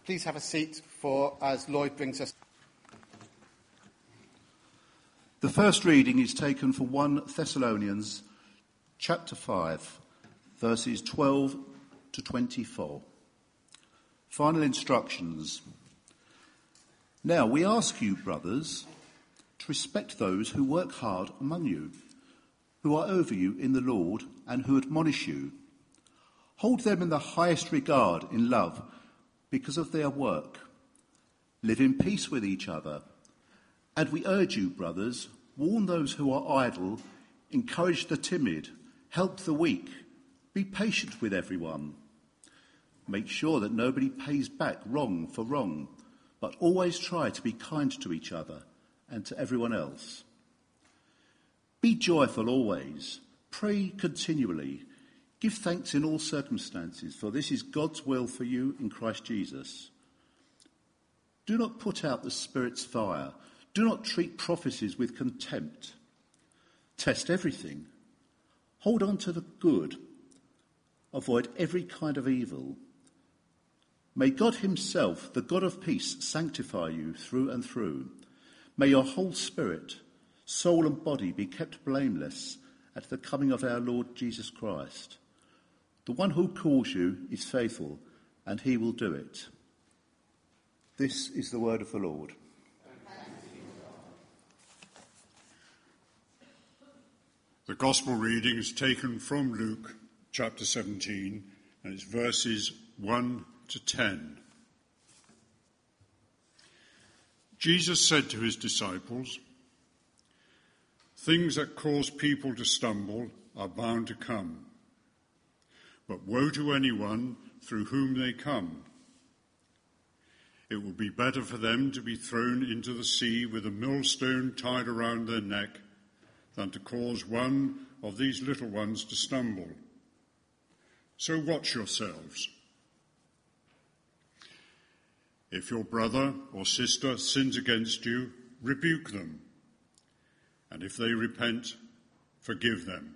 Please have a seat as Lloyd brings us. The first reading is taken from 1 Thessalonians chapter 5, verses 12 to 24. Final instructions. Now we ask you, brothers, to respect those who work hard among you, who are over you in the Lord and who admonish you. Hold them in the highest regard in love because of their work. Live in peace with each other. And we urge you, brothers, warn those who are idle, encourage the timid, help the weak, be patient with everyone. Make sure that nobody pays back wrong for wrong, but always try to be kind to each other and to everyone else. Be joyful always, pray continually, give thanks in all circumstances, for this is God's will for you in Christ Jesus. Do not put out the Spirit's fire. Do not treat prophecies with contempt. Test everything. Hold on to the good. Avoid every kind of evil. May God himself, the God of peace, sanctify you through and through. May your whole spirit, soul and body be kept blameless at the coming of our Lord Jesus Christ. The one who calls you is faithful, and he will do it. This is the word of the Lord. The Gospel reading is taken from Luke chapter 17, and it's verses 1 to 10. Jesus said to his disciples, "Things that cause people to stumble are bound to come, but woe to anyone through whom they come. It will be better for them to be thrown into the sea with a millstone tied around their neck than to cause one of these little ones to stumble. So watch yourselves. If your brother or sister sins against you, rebuke them, and if they repent, forgive them.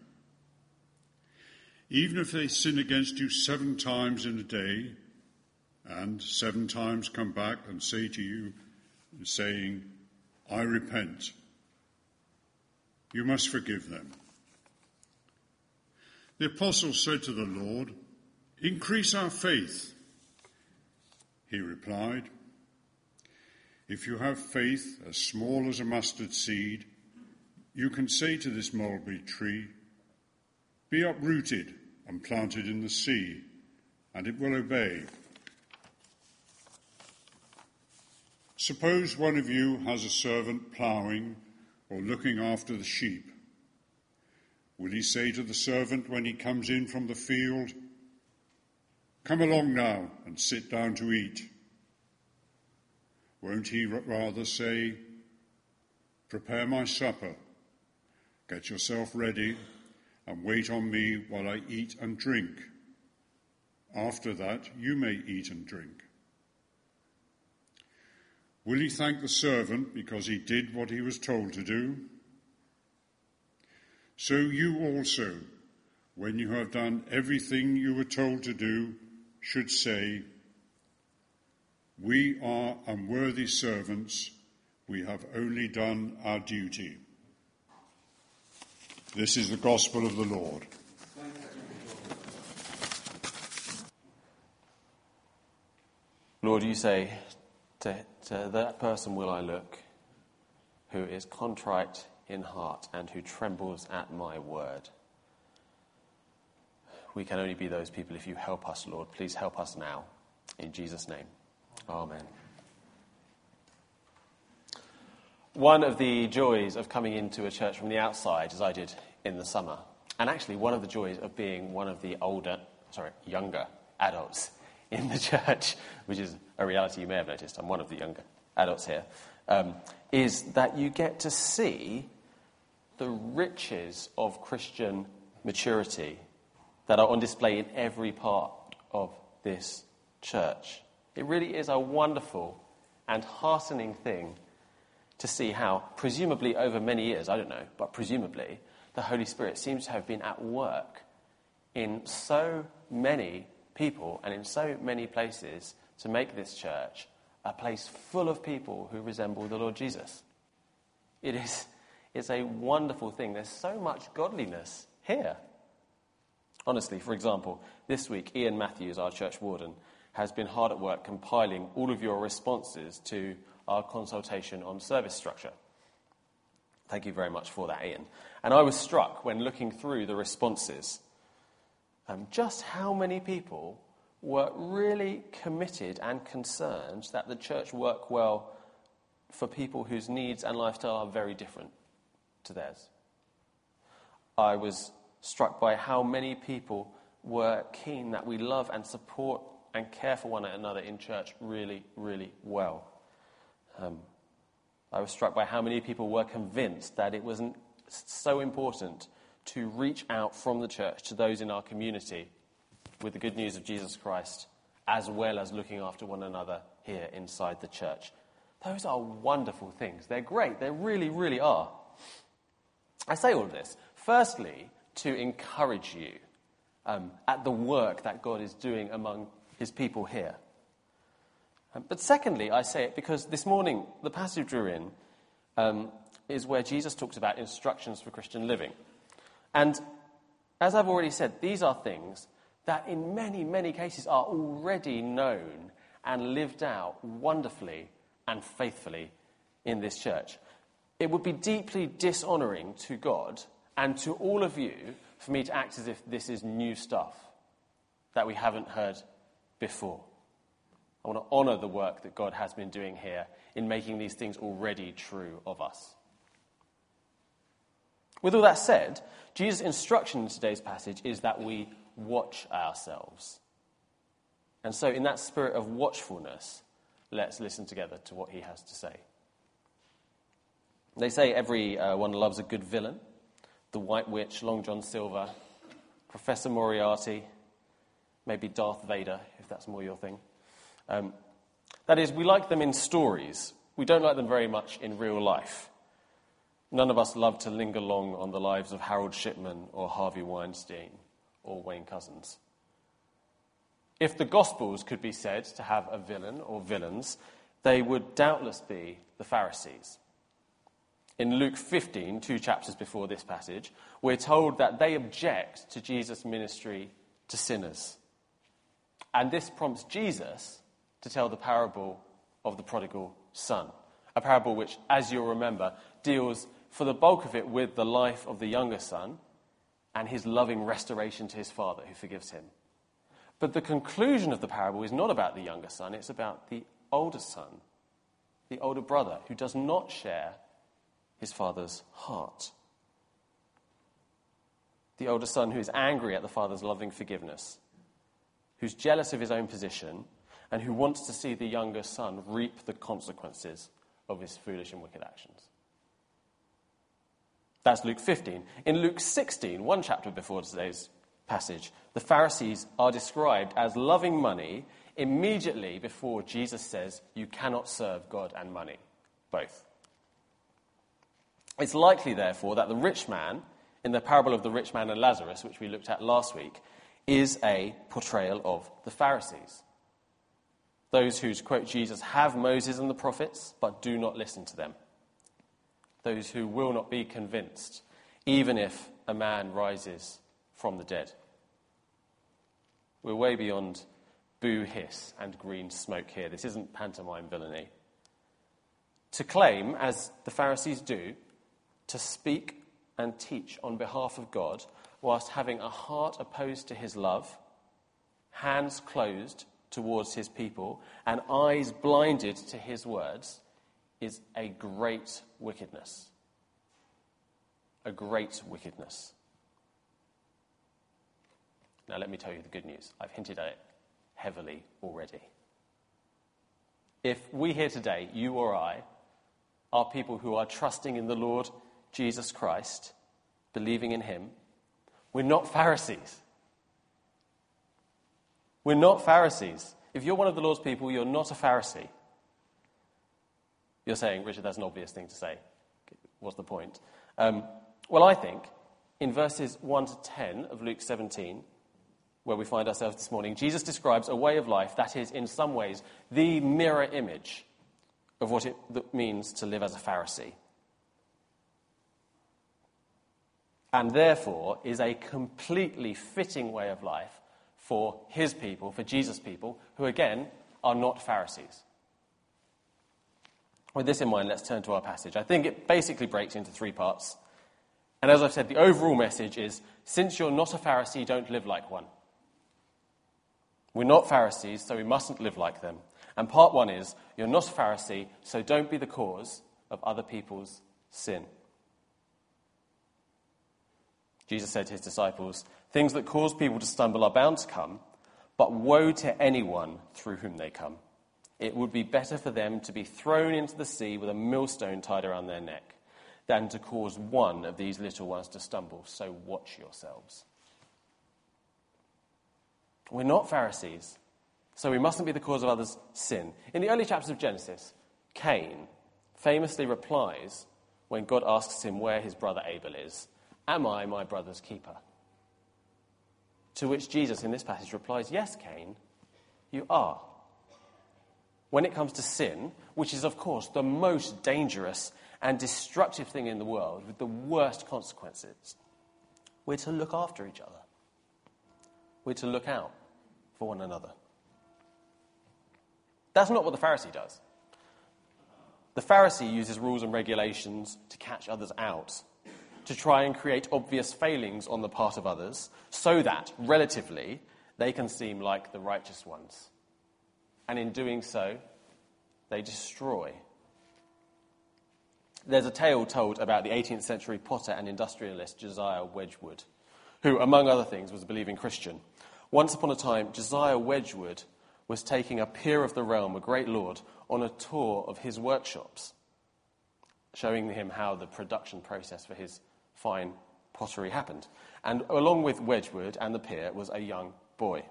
Even if they sin against you 7 times in a day, and 7 times come back and say to you, saying, 'I repent,' you must forgive them." The apostles said to the Lord, "Increase our faith." He replied, "If you have faith as small as a mustard seed, you can say to this mulberry tree, 'Be uprooted and planted in the sea,' and it will obey. Suppose one of you has a servant ploughing or looking after the sheep. Will he say to the servant when he comes in from the field, 'Come along now and sit down to eat'? Won't he rather say, 'Prepare my supper, get yourself ready, and wait on me while I eat and drink? After that, you may eat and drink'? Will he thank the servant because he did what he was told to do? So you also, when you have done everything you were told to do, should say, 'We are unworthy servants. We have only done our duty.'" This is the gospel of the Lord. Lord, you say, to that person will I look, who is contrite in heart and who trembles at my word. We can only be those people if you help us, Lord. Please help us now. In Jesus' name. Amen. One of the joys of coming into a church from the outside, as I did in the summer, and actually one of the joys of being one of the younger adults in the church, which is a reality you may have noticed, I'm one of the younger adults here, is that you get to see the riches of Christian maturity that are on display in every part of this church. It really is a wonderful and heartening thing to see how, presumably over many years, I don't know, but presumably, the Holy Spirit seems to have been at work in so many people and in so many places to make this church a place full of people who resemble the Lord Jesus. It's a wonderful thing. There's so much godliness here. Honestly, for example, this week, Ian Matthews, our church warden, has been hard at work compiling all of your responses to our consultation on service structure. Thank you very much for that, Ian. And I was struck when looking through the responses, just how many people were really committed and concerned that the church work well for people whose needs and lifestyle are very different to theirs. I was struck by how many people were keen that we love and support and care for one another in church really, really well. I was struck by how many people were convinced that it wasn't so important to reach out from the church to those in our community with the good news of Jesus Christ, as well as looking after one another here inside the church. Those are wonderful things. They're great. They really, really are. I say all of this, firstly, to encourage you at the work that God is doing among his people here. But secondly, I say it because this morning, the passage we're in is where Jesus talks about instructions for Christian living. And as I've already said, these are things that in many, many cases are already known and lived out wonderfully and faithfully in this church. It would be deeply dishonouring to God and to all of you for me to act as if this is new stuff that we haven't heard before. I want to honour the work that God has been doing here in making these things already true of us. With all that said, Jesus' instruction in today's passage is that we watch ourselves. And so in that spirit of watchfulness, let's listen together to what he has to say. They say everyone loves a good villain. The White Witch, Long John Silver, Professor Moriarty, maybe Darth Vader, if that's more your thing. That is, we like them in stories. We don't like them very much in real life. None of us love to linger long on the lives of Harold Shipman or Harvey Weinstein or Wayne Couzens. If the Gospels could be said to have a villain or villains, they would doubtless be the Pharisees. In Luke 15, 2 chapters before this passage, we're told that they object to Jesus' ministry to sinners. And this prompts Jesus to tell the parable of the prodigal son, a parable which, as you'll remember, deals for the bulk of it with the life of the younger son and his loving restoration to his father who forgives him. But the conclusion of the parable is not about the younger son, it's about the older son, the older brother, who does not share his father's heart. The older son who is angry at the father's loving forgiveness, who's jealous of his own position, and who wants to see the younger son reap the consequences of his foolish and wicked actions. That's Luke 15. In Luke 16, one chapter before today's passage, the Pharisees are described as loving money immediately before Jesus says, you cannot serve God and money, both. It's likely, therefore, that the rich man, in the parable of the rich man and Lazarus, which we looked at last week, is a portrayal of the Pharisees. Those whose, quote Jesus, have Moses and the prophets, but do not listen to them. Those who will not be convinced, even if a man rises from the dead. We're way beyond boo, hiss, and green smoke here. This isn't pantomime villainy. To claim, as the Pharisees do, to speak and teach on behalf of God, whilst having a heart opposed to his love, hands closed towards his people, and eyes blinded to his words, is a great wickedness. A great wickedness. Now let me tell you the good news. I've hinted at it heavily already. If we here today, you or I, are people who are trusting in the Lord Jesus Christ, believing in him, we're not Pharisees. We're not Pharisees. If you're one of the Lord's people, you're not a Pharisee. You're saying, Richard, that's an obvious thing to say. What's the point? Well, I think in verses 1 to 10 of Luke 17, where we find ourselves this morning, Jesus describes a way of life that is, in some ways, the mirror image of what it means to live as a Pharisee. And therefore is a completely fitting way of life for his people, for Jesus' people, who again are not Pharisees. With this in mind, let's turn to our passage. I think it basically breaks into 3 parts. And as I've said, the overall message is, since you're not a Pharisee, don't live like one. We're not Pharisees, so we mustn't live like them. And part 1 is, you're not a Pharisee, so don't be the cause of other people's sin. Jesus said to his disciples, things that cause people to stumble are bound to come, but woe to anyone through whom they come. It would be better for them to be thrown into the sea with a millstone tied around their neck than to cause one of these little ones to stumble. So watch yourselves. We're not Pharisees, so we mustn't be the cause of others' sin. In the early chapters of Genesis, Cain famously replies when God asks him where his brother Abel is, "Am I my brother's keeper?" To which Jesus in this passage replies, "Yes, Cain, you are." When it comes to sin, which is, of course, the most dangerous and destructive thing in the world with the worst consequences, we're to look after each other. We're to look out for one another. That's not what the Pharisee does. The Pharisee uses rules and regulations to catch others out, to try and create obvious failings on the part of others, so that, relatively, they can seem like the righteous ones. And in doing so, they destroy. There's a tale told about the 18th century potter and industrialist Josiah Wedgwood, who, among other things, was a believing Christian. Once upon a time, Josiah Wedgwood was taking a peer of the realm, a great lord, on a tour of his workshops, showing him how the production process for his fine pottery happened. And along with Wedgwood and the peer was a young boy.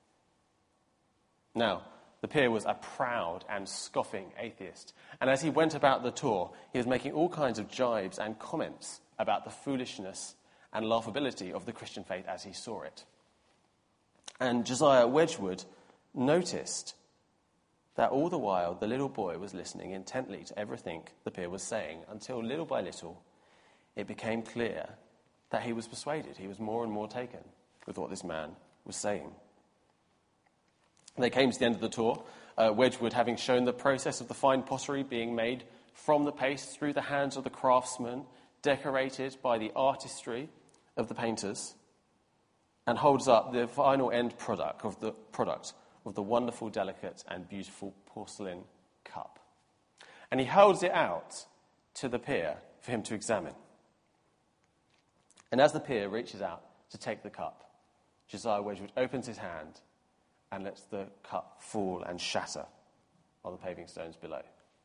Now, the peer was a proud and scoffing atheist, and as he went about the tour, he was making all kinds of jibes and comments about the foolishness and laughability of the Christian faith as he saw it. And Josiah Wedgwood noticed that all the while the little boy was listening intently to everything the peer was saying, until little by little it became clear that he was persuaded. He was more and more taken with what this man was saying. They came to the end of the tour, Wedgwood having shown the process of the fine pottery being made from the paste through the hands of the craftsmen, decorated by the artistry of the painters, and holds up the final end product of the wonderful, delicate, and beautiful porcelain cup. And he holds it out to the peer for him to examine. And as the peer reaches out to take the cup, Josiah Wedgwood opens his hand and lets the cup fall and shatter on the paving stones below.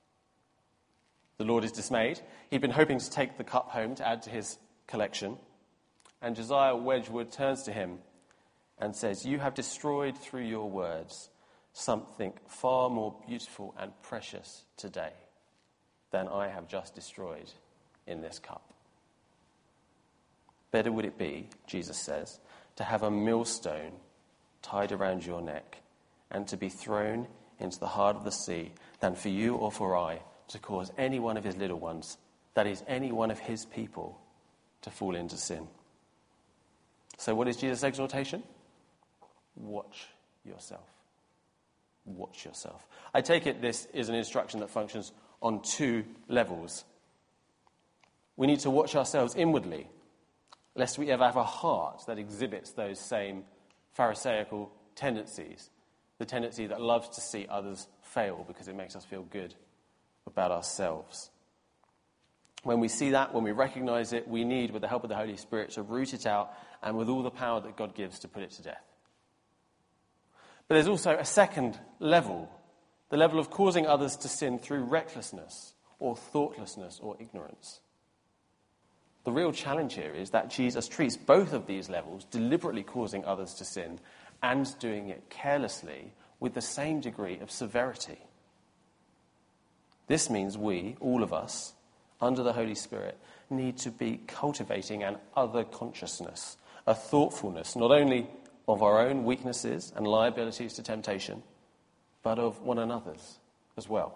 The Lord is dismayed. He'd been hoping to take the cup home to add to his collection. And Josiah Wedgwood turns to him and says, "You have destroyed through your words something far more beautiful and precious today than I have just destroyed in this cup. Better would it be," Jesus says, "to have a millstone tied around your neck and to be thrown into the heart of the sea than for you or for I to cause any one of his little ones, that is, any one of his people, to fall into sin." So what is Jesus' exhortation? Watch yourself. Watch yourself. I take it this is an instruction that functions on 2 levels. We need to watch ourselves inwardly, lest we ever have a heart that exhibits those same Pharisaical tendencies, the tendency that loves to see others fail because it makes us feel good about ourselves. When we see that, when we recognize it, we need, with the help of the Holy Spirit, to root it out and with all the power that God gives to put it to death. But there's also a second level, the level of causing others to sin through recklessness or thoughtlessness or ignorance. The real challenge here is that Jesus treats both of these levels, deliberately causing others to sin and doing it carelessly, with the same degree of severity. This means we, all of us, under the Holy Spirit, need to be cultivating an other consciousness, a thoughtfulness, not only of our own weaknesses and liabilities to temptation, but of one another's as well.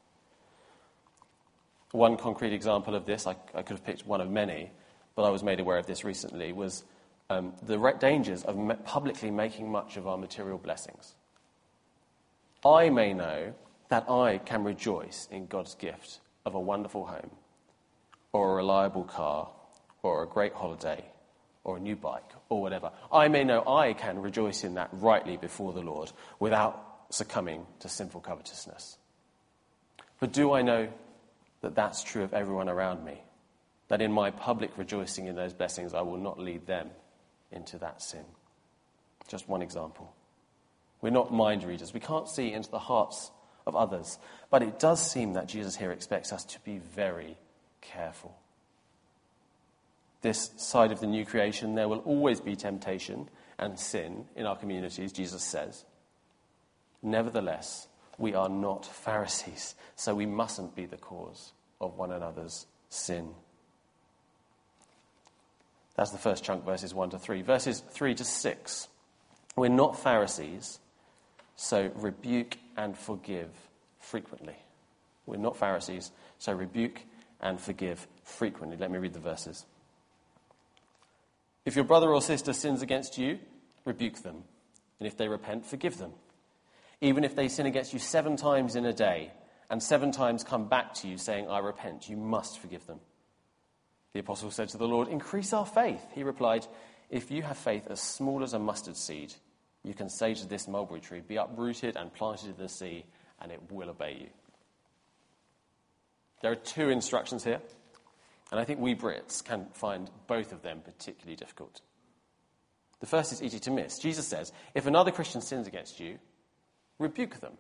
One concrete example of this, I could have picked one of many, but I was made aware of this recently, was the dangers of publicly making much of our material blessings. I may know that I can rejoice in God's gift of a wonderful home, or a reliable car, or a great holiday, or a new bike, or whatever. I may know I can rejoice in that rightly before the Lord without succumbing to sinful covetousness. But do I know that that's true of everyone around me? That in my public rejoicing in those blessings, I will not lead them into that sin? Just one example. We're not mind readers. We can't see into the hearts of others. But it does seem that Jesus here expects us to be very careful. This side of the new creation, there will always be temptation and sin in our communities, Jesus says. Nevertheless, we are not Pharisees, so we mustn't be the cause of one another's sin. That's the first chunk, verses 1 to 3. Verses 3 to 6. We're not Pharisees, so rebuke and forgive frequently. We're not Pharisees, so rebuke and forgive frequently. Let me read the verses. If your brother or sister sins against you, rebuke them. And if they repent, forgive them. Even if they sin against you 7 times in a day, and 7 times come back to you saying, I repent, you must forgive them. The apostle said to the Lord, increase our faith. He replied, if you have faith as small as a mustard seed, you can say to this mulberry tree, be uprooted and planted in the sea, and it will obey you. There are 2 instructions here, and I think we Brits can find both of them particularly difficult. The first is easy to miss. Jesus says, if another Christian sins against you, rebuke them.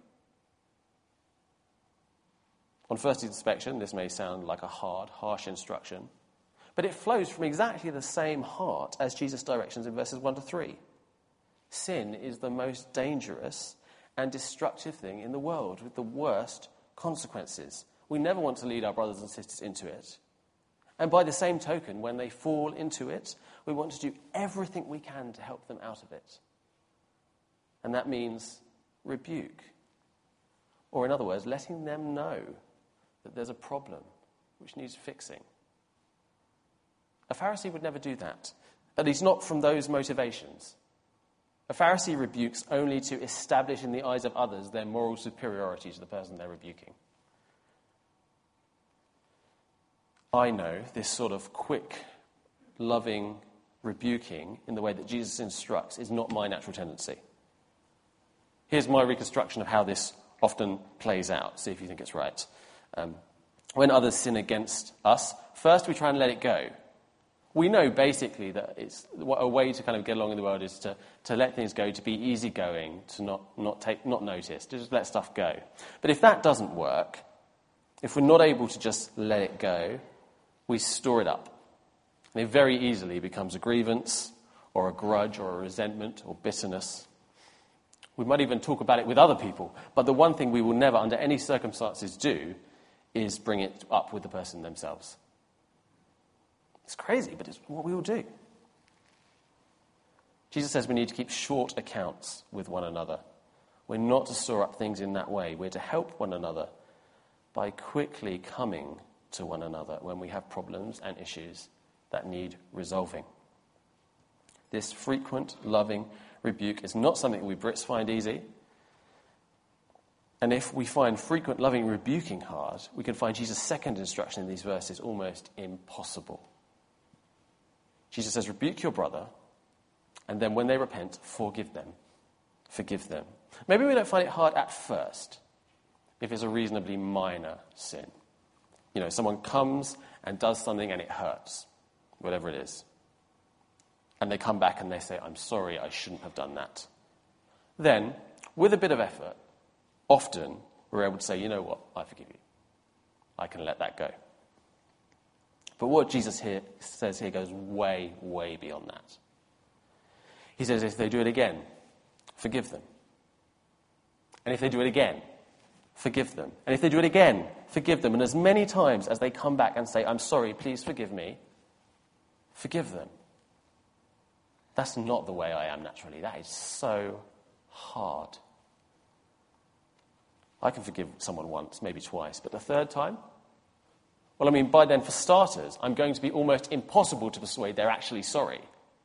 On first inspection, this may sound like a hard, harsh instruction, but it flows from exactly the same heart as Jesus' directions in verses 1 to 3. Sin is the most dangerous and destructive thing in the world, with the worst consequences. We never want to lead our brothers and sisters into it. And by the same token, when they fall into it, we want to do everything we can to help them out of it. And that means rebuke. Or in other words, letting them know that there's a problem which needs fixing. A Pharisee would never do that, at least not from those motivations. A Pharisee rebukes only to establish in the eyes of others their moral superiority to the person they're rebuking. I know this sort of quick, loving rebuking in the way that Jesus instructs is not my natural tendency. Here's my reconstruction of how this often plays out. See if you think it's right. When others sin against us, first we try and let it go. We know basically that it's a way to kind of get along in the world is to let things go, to be easygoing, to not notice, to just let stuff go. But if that doesn't work, if we're not able to just let it go, we store it up. And it very easily becomes a grievance or a grudge or a resentment or bitterness. We might even talk about it with other people. But the one thing we will never, under any circumstances, do is bring it up with the person themselves. It's crazy, but it's what we will do. Jesus says we need to keep short accounts with one another. We're not to store up things in that way. We're to help one another by quickly coming to one another when we have problems and issues that need resolving. This frequent, loving rebuke is not something we Brits find easy. And if we find frequent, loving rebuking hard, we can find Jesus' second instruction in these verses almost impossible. Jesus says, rebuke your brother, and then when they repent, forgive them. Forgive them. Maybe we don't find it hard at first if it's a reasonably minor sin. You know, someone comes and does something and it hurts, whatever it is. And they come back and they say, I'm sorry, I shouldn't have done that. Then, with a bit of effort, often we're able to say, you know what, I forgive you. I can let that go. But what Jesus says here goes way, way beyond that. He says if they do it again, forgive them. And if they do it again, forgive them. And if they do it again, forgive them. And as many times as they come back and say, I'm sorry, please forgive me, forgive them. That's not the way I am naturally. That is so hard. I can forgive someone once, maybe twice, but the third time? Well, I mean, by then, for starters, I'm going to be almost impossible to persuade they're actually sorry.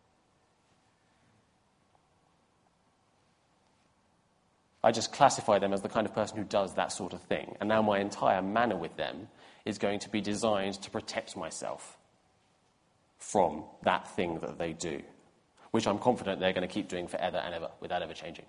I just classify them as the kind of person who does that sort of thing. And now my entire manner with them is going to be designed to protect myself from that thing that they do, which I'm confident they're going to keep doing forever and ever without ever changing.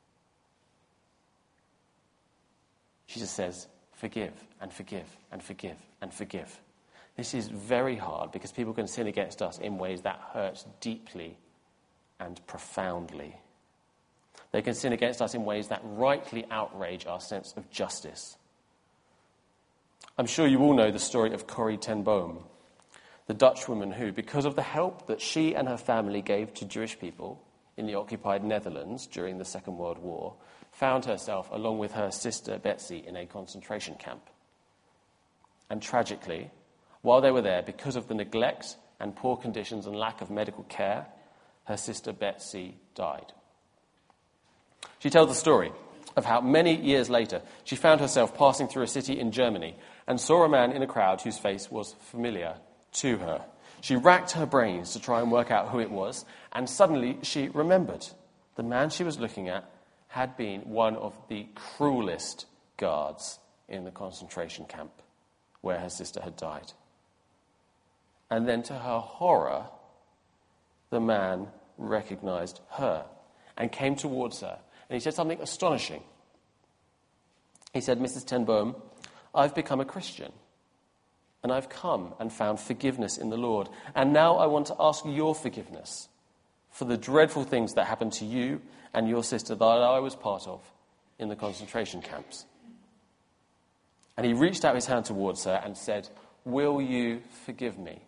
Jesus says, forgive and forgive and forgive and forgive. This is very hard because people can sin against us in ways that hurt deeply and profoundly. They can sin against us in ways that rightly outrage our sense of justice. I'm sure you all know the story of Corrie ten Boom, the Dutch woman who, because of the help that she and her family gave to Jewish people in the occupied Netherlands during the Second World War, found herself, along with her sister Betsy, in a concentration camp. And tragically, while they were there, because of the neglect and poor conditions and lack of medical care, her sister Betsy died. She tells the story of how many years later she found herself passing through a city in Germany and saw a man in a crowd whose face was familiar to her. She racked her brains to try and work out who it was, and suddenly she remembered. The man she was looking at had been one of the cruelest guards in the concentration camp where her sister had died. And then to her horror, the man recognized her and came towards her. And he said something astonishing. He said, "Mrs. ten Boom, I've become a Christian. And I've come and found forgiveness in the Lord. And now I want to ask your forgiveness for the dreadful things that happened to you and your sister that I was part of in the concentration camps." And he reached out his hand towards her and said, "Will you forgive me?"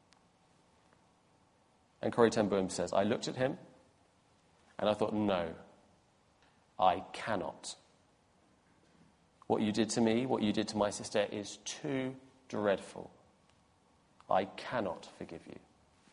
And Corrie ten Boom says, "I looked at him and I thought, no, I cannot. What you did to me, what you did to my sister is too dreadful. I cannot forgive you."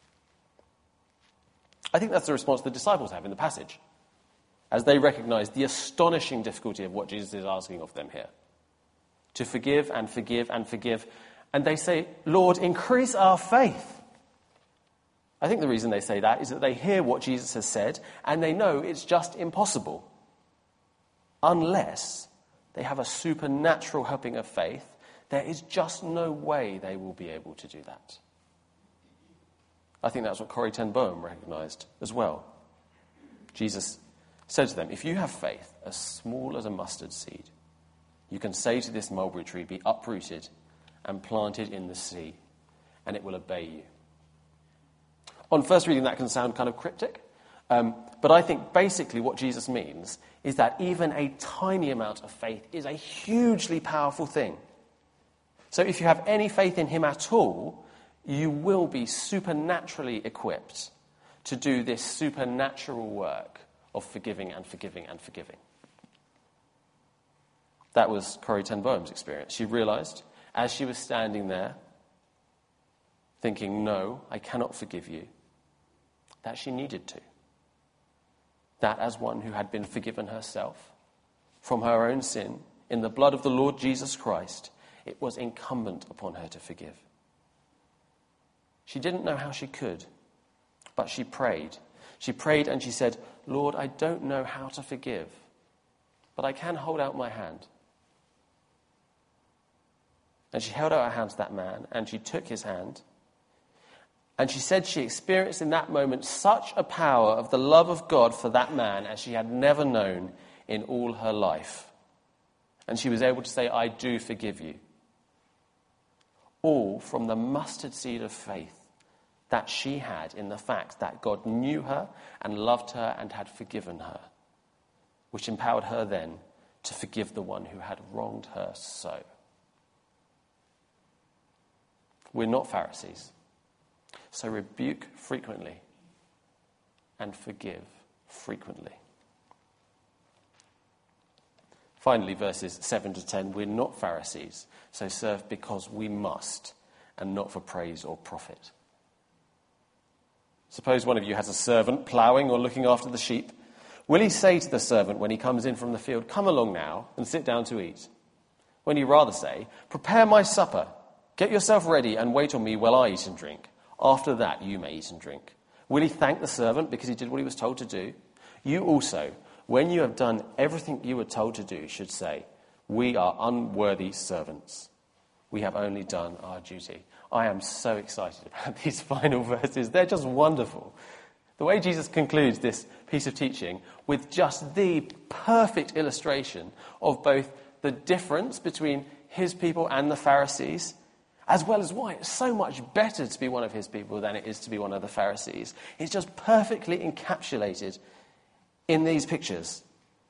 I think that's the response the disciples have in the passage, as they recognize the astonishing difficulty of what Jesus is asking of them here. To forgive and forgive and forgive. And they say, "Lord, increase our faith." I think the reason they say that is that they hear what Jesus has said and they know it's just impossible. Unless they have a supernatural helping of faith, there is just no way they will be able to do that. I think that's what Corrie ten Boom recognized as well. Jesus said to them, "If you have faith as small as a mustard seed, you can say to this mulberry tree, 'Be uprooted and planted in the sea,' and it will obey you." On first reading, that can sound kind of cryptic, but I think basically what Jesus means is that even a tiny amount of faith is a hugely powerful thing. So if you have any faith in him at all, you will be supernaturally equipped to do this supernatural work of forgiving and forgiving and forgiving. That was Corrie ten Boom's experience. She realized, as she was standing there, thinking, "No, I cannot forgive you," that she needed to. That as one who had been forgiven herself from her own sin in the blood of the Lord Jesus Christ, it was incumbent upon her to forgive. She didn't know how she could, but she prayed. She prayed and she said, "Lord, I don't know how to forgive, but I can hold out my hand." And she held out her hand to that man, and she took his hand. And she said she experienced in that moment such a power of the love of God for that man as she had never known in all her life. And she was able to say, "I do forgive you." All from the mustard seed of faith that she had in the fact that God knew her and loved her and had forgiven her, which empowered her then to forgive the one who had wronged her so. We're not Pharisees. So rebuke frequently and forgive frequently. Finally, verses 7 to 10, we're not Pharisees, so serve because we must and not for praise or profit. Suppose one of you has a servant ploughing or looking after the sheep. Will he say to the servant when he comes in from the field, "Come along now and sit down to eat"? When you rather say, "Prepare my supper, get yourself ready and wait on me while I eat and drink. After that you may eat and drink"? Will he thank the servant because he did what he was told to do? You also, when you have done everything you were told to do, should say, "We are unworthy servants. We have only done our duty." I am so excited about these final verses. They're just wonderful. The way Jesus concludes this piece of teaching with just the perfect illustration of both the difference between his people and the Pharisees, as well as why it's so much better to be one of his people than it is to be one of the Pharisees. It's just perfectly encapsulated in these pictures.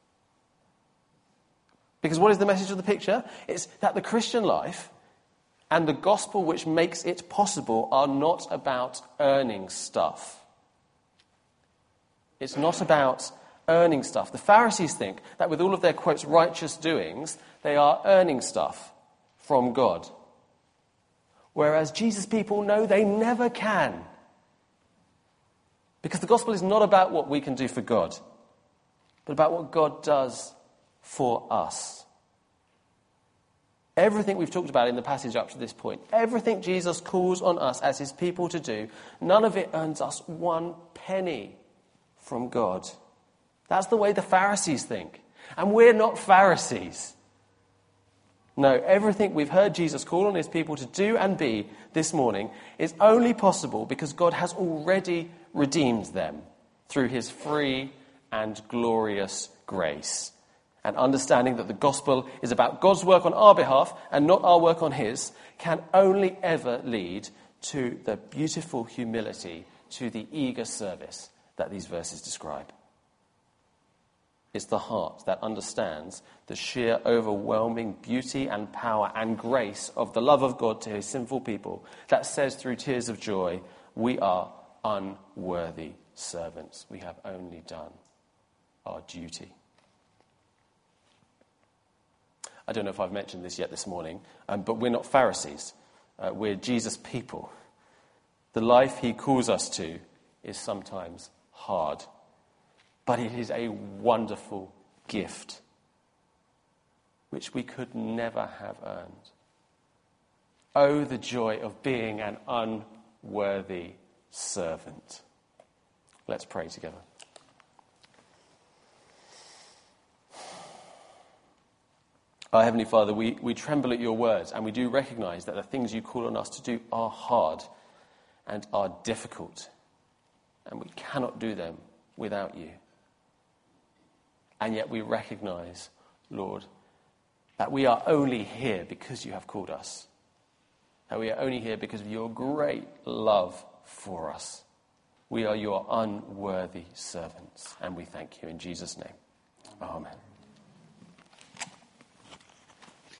Because what is the message of the picture? It's that the Christian life and the gospel which makes it possible are not about earning stuff. It's not about earning stuff. The Pharisees think that with all of their, quotes, righteous doings, they are earning stuff from God. Whereas Jesus' people know they never can. Because the gospel is not about what we can do for God, but about what God does for us. Everything we've talked about in the passage up to this point, everything Jesus calls on us as his people to do, none of it earns us one penny from God. That's the way the Pharisees think. And we're not Pharisees. No, everything we've heard Jesus call on his people to do and be this morning is only possible because God has already redeemed them through his free and glorious grace. And understanding that the gospel is about God's work on our behalf and not our work on his can only ever lead to the beautiful humility, to the eager service that these verses describe. It's the heart that understands the sheer overwhelming beauty and power and grace of the love of God to his sinful people that says through tears of joy, "We are unworthy servants. We have only done our duty." I don't know if I've mentioned this yet this morning, but we're not Pharisees. We're Jesus' people. The life he calls us to is sometimes hard, but it is a wonderful gift which we could never have earned. Oh, the joy of being an unworthy servant. Let's pray together. Our Heavenly Father, we tremble at your words, and we do recognize that the things you call on us to do are hard and are difficult, and we cannot do them without you. And yet we recognize, Lord, that we are only here because you have called us, that we are only here because of your great love for us. We are your unworthy servants, and we thank you in Jesus' name. Amen.